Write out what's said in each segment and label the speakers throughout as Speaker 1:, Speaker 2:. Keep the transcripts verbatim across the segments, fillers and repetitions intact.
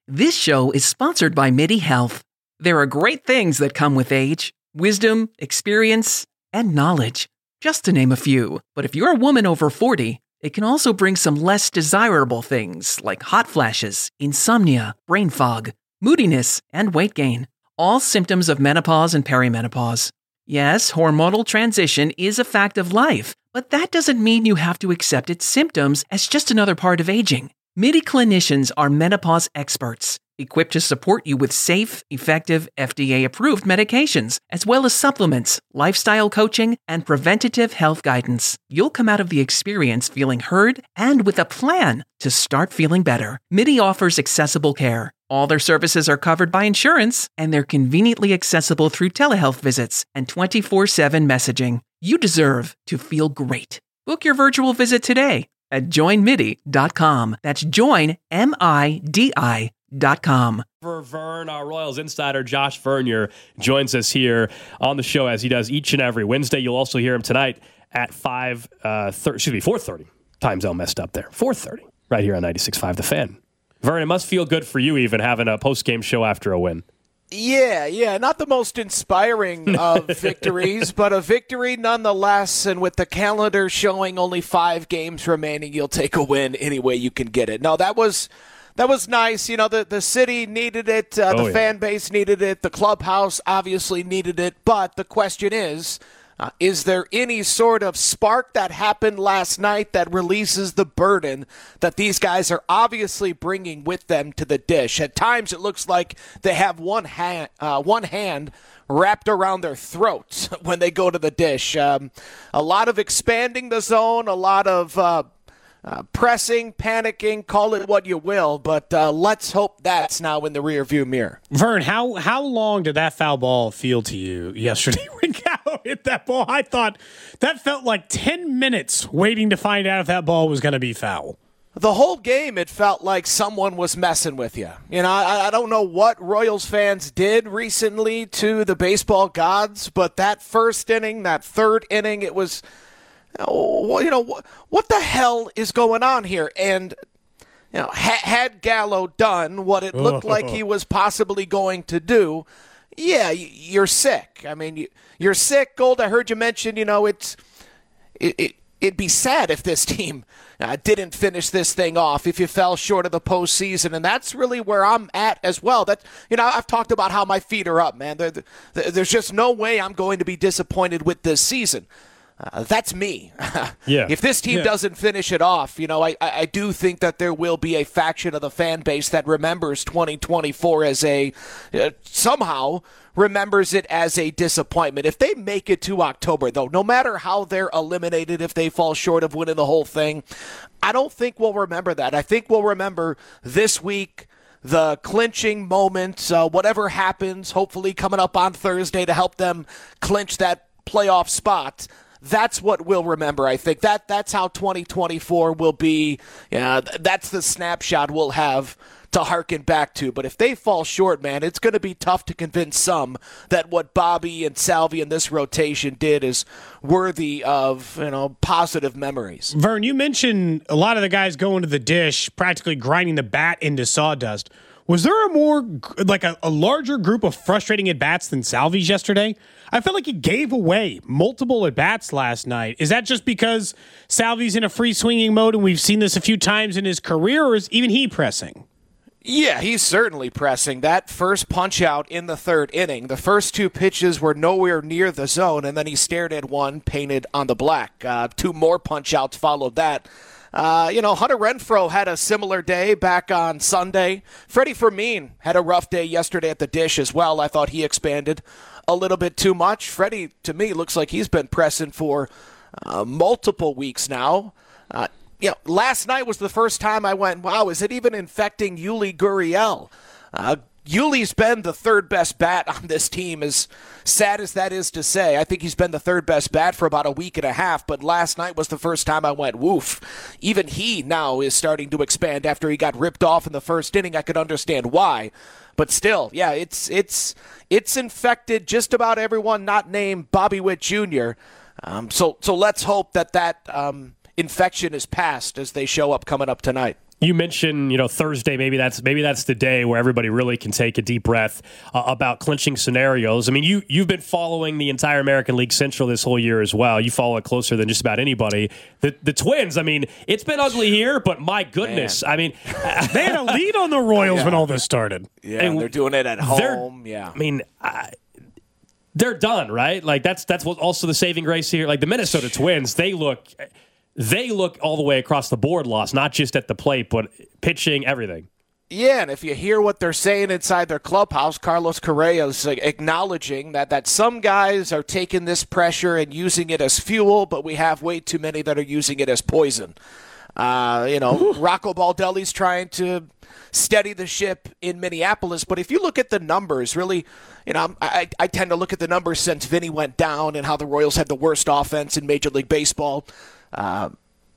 Speaker 1: This show is sponsored by MIDI Health. There are great things that come with age: wisdom, experience, and knowledge, just to name a few. But if you're a woman over forty, it can also bring some less desirable things like hot flashes, insomnia, brain fog, moodiness, and weight gain. All symptoms of menopause and perimenopause. Yes, hormonal transition is a fact of life, but that doesn't mean you have to accept its symptoms as just another part of aging. MIDI clinicians are menopause experts, equipped to support you with safe, effective, F D A-approved medications, as well as supplements, lifestyle coaching, and preventative health guidance. You'll come out of the experience feeling heard and with a plan to start feeling better. MIDI offers accessible care. All their services are covered by insurance, and they're conveniently accessible through telehealth visits and twenty-four seven messaging. You deserve to feel great. Book your virtual visit today at join midi dot com. That's join, M I D I dot com.
Speaker 2: For Vern, our Royals insider, Josh Vernier, joins us here on the show as he does each and every Wednesday. You'll also hear him tonight at five, uh, thir- excuse me, four thirty. Time zone messed up there. four thirty, right here on ninety-six point five The Fan. Vern, it must feel good for you even having a post-game show after a win.
Speaker 3: Yeah, yeah, not the most inspiring of victories, but a victory nonetheless. And with the calendar showing only five games remaining, you'll take a win any way you can get it. No, that was that was nice. You know, the, the city needed it. Uh,
Speaker 2: Oh,
Speaker 3: the
Speaker 2: yeah.
Speaker 3: fan base needed it. The clubhouse obviously needed it. But the question is, Uh, is there any sort of spark that happened last night that releases the burden that these guys are obviously bringing with them to the dish? At times it looks like they have one hand, uh, one hand wrapped around their throats when they go to the dish. Um, a lot of expanding the zone, a lot of uh, uh, pressing, panicking, call it what you will, but uh, let's hope that's now in the rearview mirror.
Speaker 4: Vern, how how long did that foul ball feel to you yesterday when Gallo hit that ball? I thought that felt like ten minutes waiting to find out if that ball was going to be foul.
Speaker 3: The whole game, it felt like someone was messing with you. You know, I, I don't know what Royals fans did recently to the baseball gods, but that first inning, that third inning, it was, oh, you know, what, what the hell is going on here? And you know, ha- had Gallo done what it looked like he was possibly going to do, yeah, y- you're sick. I mean, you, you're sick, Gold. I heard you mention, you know, it's it, it it'd be sad if this team uh, didn't finish this thing off, if you fell short of the postseason, and that's really where I'm at as well. That you know, I've talked about how my feet are up, man. There, there, there's just no way I'm going to be disappointed with this season. Uh, that's me.
Speaker 2: Yeah.
Speaker 3: If this team
Speaker 4: Yeah.
Speaker 3: doesn't finish it off, you know, I, I I do think that there will be a faction of the fan base that remembers twenty twenty-four as a, uh, somehow remembers it as a disappointment. If they make it to October, though, no matter how they're eliminated, if they fall short of winning the whole thing, I don't think we'll remember that. I think we'll remember this week, the clinching moment, uh, whatever happens, hopefully coming up on Thursday to help them clinch that playoff spot. That's what we'll remember, I think. That That's how twenty twenty-four will be. Yeah, that's the snapshot we'll have to harken back to. But if they fall short, man, it's going to be tough to convince some that what Bobby and Salvi and this rotation did is worthy of, you know, positive memories.
Speaker 4: Vern, you mentioned a lot of the guys going to the dish, practically grinding the bat into sawdust. Was there a more, like a, a larger group of frustrating at-bats than Salvi's yesterday? I felt like he gave away multiple at-bats last night. Is that just because Salvi's in a free-swinging mode and we've seen this a few times in his career, or is even he pressing?
Speaker 3: Yeah, he's certainly pressing. That first punch out in the third inning, the first two pitches were nowhere near the zone, and then he stared at one painted on the black. Uh, two more punch outs followed that. Uh, you know, Hunter Renfroe had a similar day back on Sunday. Freddie Fermin had a rough day yesterday at the dish as well. I thought he expanded a little bit too much. Freddie, to me, looks like he's been pressing for uh, multiple weeks now. Uh, you know, last night was the first time I went, wow, is it even infecting Yuli Gurriel? Uh, Yuli's been the third best bat on this team, as sad as that is to say. I think he's been the third best bat for about a week and a half, but last night was the first time I went, woof. Even he now is starting to expand after he got ripped off in the first inning. I could understand why. But still, yeah, it's it's it's infected just about everyone not named Bobby Witt Junior Um, so so let's hope that that um, infection is passed as they show up coming up tonight.
Speaker 2: You mentioned, you know, Thursday. Maybe that's maybe that's the day where everybody really can take a deep breath uh, about clinching scenarios. I mean, you you've been following the entire American League Central this whole year as well. You follow it closer than just about anybody. The the Twins. I mean, it's been ugly here, but my goodness, Man. I mean,
Speaker 4: they had a lead on the Royals
Speaker 3: yeah.
Speaker 4: when all this started.
Speaker 3: Yeah, and they're doing it at home. Yeah,
Speaker 2: I mean. I, They're done, right? Like that's that's what also the saving grace here. Like the Minnesota Twins, they look, they look all the way across the board lost, not just at the plate, but pitching, everything.
Speaker 3: Yeah, and if you hear what they're saying inside their clubhouse, Carlos Correa's acknowledging that, that some guys are taking this pressure and using it as fuel, but we have way too many that are using it as poison. Uh, you know, Rocco Baldelli's trying to steady the ship in Minneapolis, but if you look at the numbers, really, you know, I, I tend to look at the numbers since Vinny went down and how the Royals had the worst offense in Major League Baseball. Uh,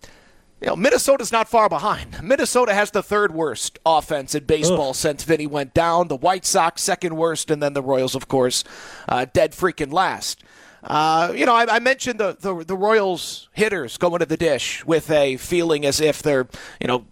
Speaker 3: you know, Minnesota's not far behind. Minnesota has the third worst offense in baseball Ugh. since Vinny went down. The White Sox second worst, and then the Royals, of course, uh, dead freaking last. Uh, you know, I, I mentioned the, the the Royals hitters going to the dish with a feeling as if they're, you know,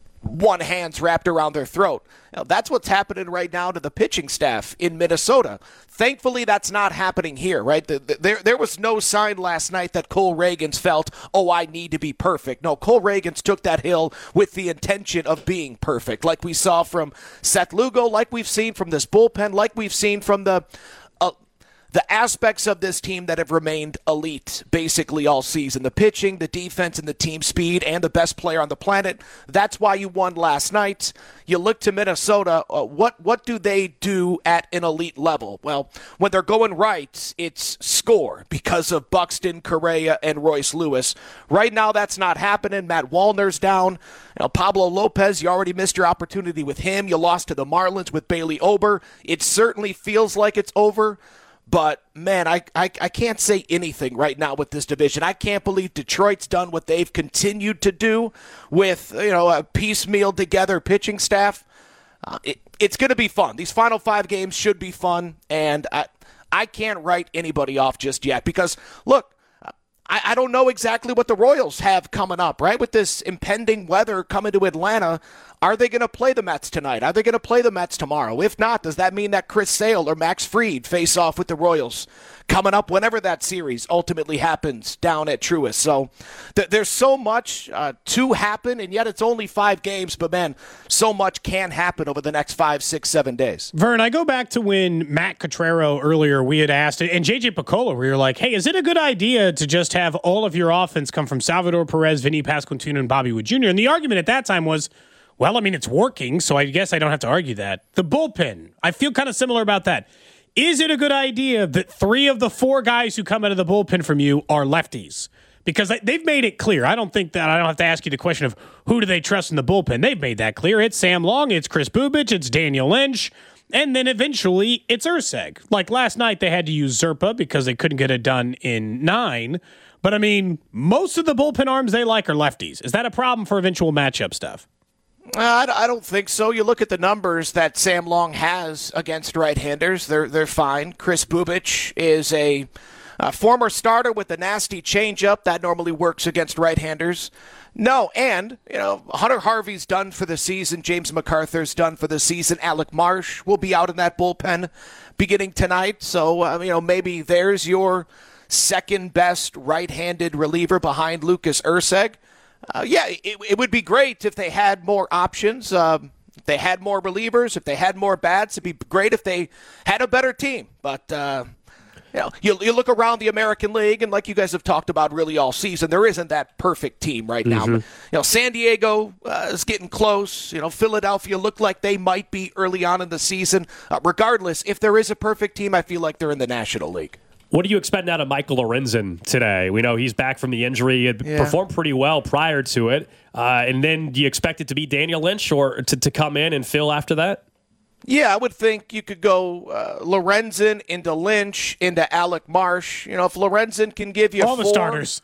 Speaker 3: one hand's wrapped around their throat. You know, that's what's happening right now to the pitching staff in Minnesota. Thankfully, that's not happening here, right? The, the, there, there was no sign last night that Cole Reagans felt, oh, I need to be perfect. No, Cole Reagans took that hill with the intention of being perfect, like we saw from Seth Lugo, like we've seen from this bullpen, like we've seen from the uh, the aspects of this team that have remained elite basically all season. The pitching, the defense, and the team speed, and the best player on the planet. That's why you won last night. You look to Minnesota. Uh, what, what do they do at an elite level? Well, when they're going right, it's score because of Buxton, Correa, and Royce Lewis. Right now, that's not happening. Matt Wallner's down. You know, Pablo Lopez, you already missed your opportunity with him. You lost to the Marlins with Bailey Ober. It certainly feels like it's over. But, man, I, I I can't say anything right now with this division. I can't believe Detroit's done what they've continued to do with, you know, a piecemeal together pitching staff. Uh, it, it's going to be fun. These final five games should be fun, and I, I can't write anybody off just yet because, look, I, I don't know exactly what the Royals have coming up, right? With this impending weather coming to Atlanta, are they going to play the Mets tonight? Are they going to play the Mets tomorrow? If not, does that mean that Chris Sale or Max Fried face off with the Royals coming up whenever that series ultimately happens down at Truist? So th- there's so much uh, to happen, and yet it's only five games, but, man, so much can happen over the next five, six, seven days.
Speaker 4: Vern, I go back to when Matt Cotrero earlier, we had asked, and J J Picola, we were like, hey, is it a good idea to just have all of your offense come from Salvador Perez, Vinny Pasquantino, and Bobby Wood Junior? And the argument at that time was, well, I mean, it's working, so I guess I don't have to argue that. The bullpen, I feel kind of similar about that. Is it a good idea that three of the four guys who come out of the bullpen from you are lefties? Because they've made it clear. I don't think that I don't have to ask you the question of who do they trust in the bullpen. They've made that clear. It's Sam Long, it's Chris Bubich, it's Daniel Lynch, and then eventually it's Urseg. Like last night they had to use Zerpa because they couldn't get it done in nine. But, I mean, most of the bullpen arms they like are lefties. Is that a problem for eventual matchup stuff?
Speaker 3: Uh, I don't think so. You look at the numbers that Sam Long has against right-handers; they're they're fine. Chris Bubich is a, a former starter with a nasty changeup that normally works against right-handers. No, and you know Hunter Harvey's done for the season. James MacArthur's done for the season. Alec Marsh will be out in that bullpen beginning tonight. So uh, you know maybe there's your second best right-handed reliever behind Lucas Urseg. Uh, yeah, it, it would be great if they had more options. Um, if they had more relievers, if they had more bats, it'd be great if they had a better team. But uh, you know, you, you look around the American League, and like you guys have talked about really all season, there isn't that perfect team right now. Mm-hmm. But, you know, San Diego uh, is getting close. You know, Philadelphia looked like they might be early on in the season. Uh, regardless, if there is a perfect team, I feel like they're in the National League.
Speaker 2: What do you expect now to Michael Lorenzen today? We know he's back from the injury. He had yeah. performed pretty well prior to it. Uh, and then do you expect it to be Daniel Lynch or to, to come in and fill after that?
Speaker 3: Yeah, I would think you could go uh, Lorenzen into Lynch into Alec Marsh. You know, if Lorenzen can give you
Speaker 4: all
Speaker 3: four,
Speaker 4: the starters.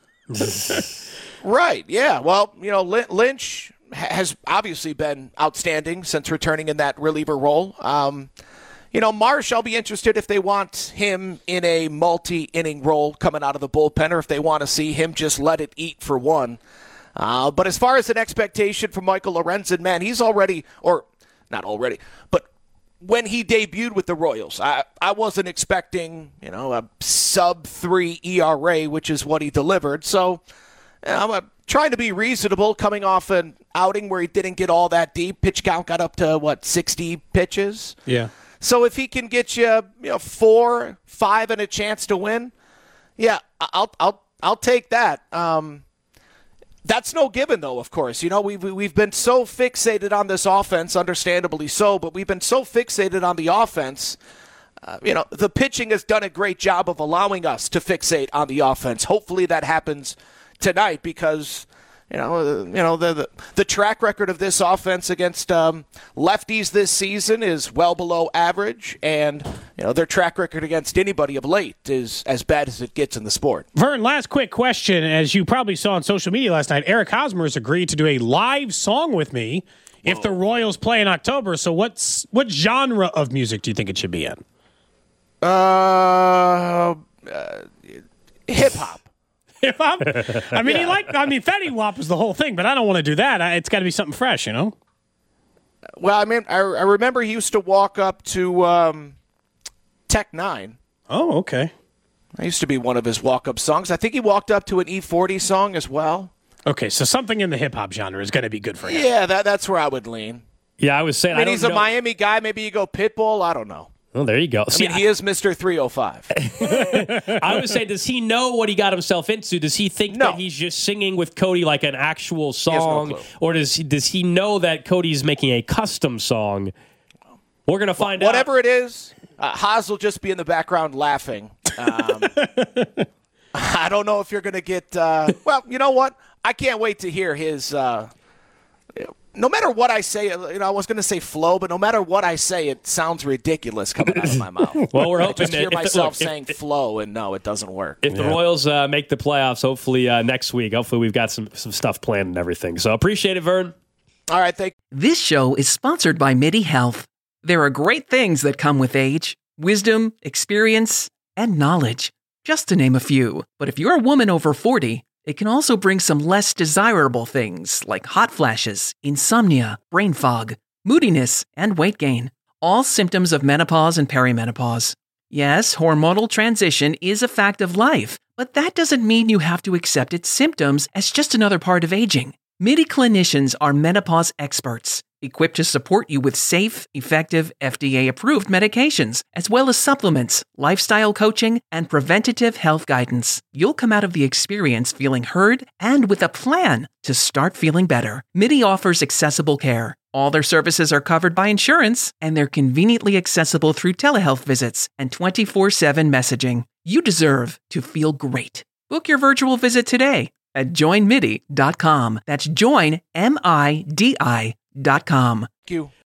Speaker 3: Right, yeah. Well, you know, Lynch has obviously been outstanding since returning in that reliever role. Um You know, Marsh, I'll be interested if they want him in a multi-inning role coming out of the bullpen or if they want to see him just let it eat for one. Uh, but as far as an expectation for Michael Lorenzen, man, he's already, or not already, but when he debuted with the Royals, I, I wasn't expecting, you know, a sub three E R A, which is what he delivered. So you know, I'm uh, trying to be reasonable coming off an outing where he didn't get all that deep. Pitch count got up to, what, sixty pitches?
Speaker 4: Yeah.
Speaker 3: So if he can get you, you know, four, five, and a chance to win, yeah, I'll I'll I'll take that. Um, that's no given, though. Of course, you know we've we've been so fixated on this offense, understandably so, but we've been so fixated on the offense. Uh, you know, the pitching has done a great job of allowing us to fixate on the offense. Hopefully, that happens tonight because. You know, uh, you know the, the the track record of this offense against um, lefties this season is well below average, and you know their track record against anybody of late is as bad as it gets in the sport.
Speaker 4: Vern, last quick question. As you probably saw on social media last night, Eric Hosmer has agreed to do a live song with me if the Royals play in October. So, what's what genre of music do you think it should be in?
Speaker 3: Uh, uh hip hop.
Speaker 4: If I'm, I mean, yeah. he like. I mean, Fetty Wap is the whole thing, but I don't want to do that. I, it's got to be something fresh, you know.
Speaker 3: Well, I mean, I, I remember he used to walk up to um, Tech Nine.
Speaker 4: Oh, okay.
Speaker 3: That used to be one of his walk-up songs. I think he walked up to an E forty song as well.
Speaker 4: Okay, so something in the hip hop genre is going to be good for him.
Speaker 3: Yeah, that that's where I would lean.
Speaker 2: Yeah, I was saying.
Speaker 3: I mean,
Speaker 2: I
Speaker 3: he's
Speaker 2: don't
Speaker 3: a
Speaker 2: know.
Speaker 3: Miami guy. Maybe you go Pitbull. I don't know.
Speaker 2: Well, there you go.
Speaker 3: I
Speaker 2: See,
Speaker 3: mean, he is Mister three oh five.
Speaker 2: I would say, does he know what he got himself into? Does he think
Speaker 3: No.
Speaker 2: that he's just singing with Cody like an actual
Speaker 3: has no
Speaker 2: song?
Speaker 3: clue.
Speaker 2: Or does he, does he know that Cody's making a custom song? We're going to find out.
Speaker 3: Whatever it is, uh, Haas will just be in the background laughing. Um, I don't know if you're going to get uh, – well, you know what? I can't wait to hear his uh, – no matter what I say, you know, I was going to say flow, but no matter what I say, it sounds ridiculous coming out of my mouth.
Speaker 2: Well, we're
Speaker 3: I
Speaker 2: hoping
Speaker 3: just hear
Speaker 2: that if
Speaker 3: myself
Speaker 2: the, look,
Speaker 3: saying
Speaker 2: if,
Speaker 3: flow, and no, it doesn't work.
Speaker 2: If yeah. the Royals uh, make the playoffs, hopefully uh, next week, hopefully we've got some, some stuff planned and everything. So appreciate it, Vern.
Speaker 3: All right, thank you.
Speaker 1: This show is sponsored by MIDI Health. There are great things that come with age, wisdom, experience, and knowledge, just to name a few. But if you're a woman over forty, it can also bring some less desirable things like hot flashes, insomnia, brain fog, moodiness, and weight gain. All symptoms of menopause and perimenopause. Yes, hormonal transition is a fact of life, but that doesn't mean you have to accept its symptoms as just another part of aging. MIDI clinicians are menopause experts, equipped to support you with safe, effective, F D A-approved medications, as well as supplements, lifestyle coaching, and preventative health guidance. You'll come out of the experience feeling heard and with a plan to start feeling better. MIDI offers accessible care. All their services are covered by insurance, and they're conveniently accessible through telehealth visits and twenty-four seven messaging. You deserve to feel great. Book your virtual visit today at join midi dot com. That's join, M I D I dot com.
Speaker 3: Thank you.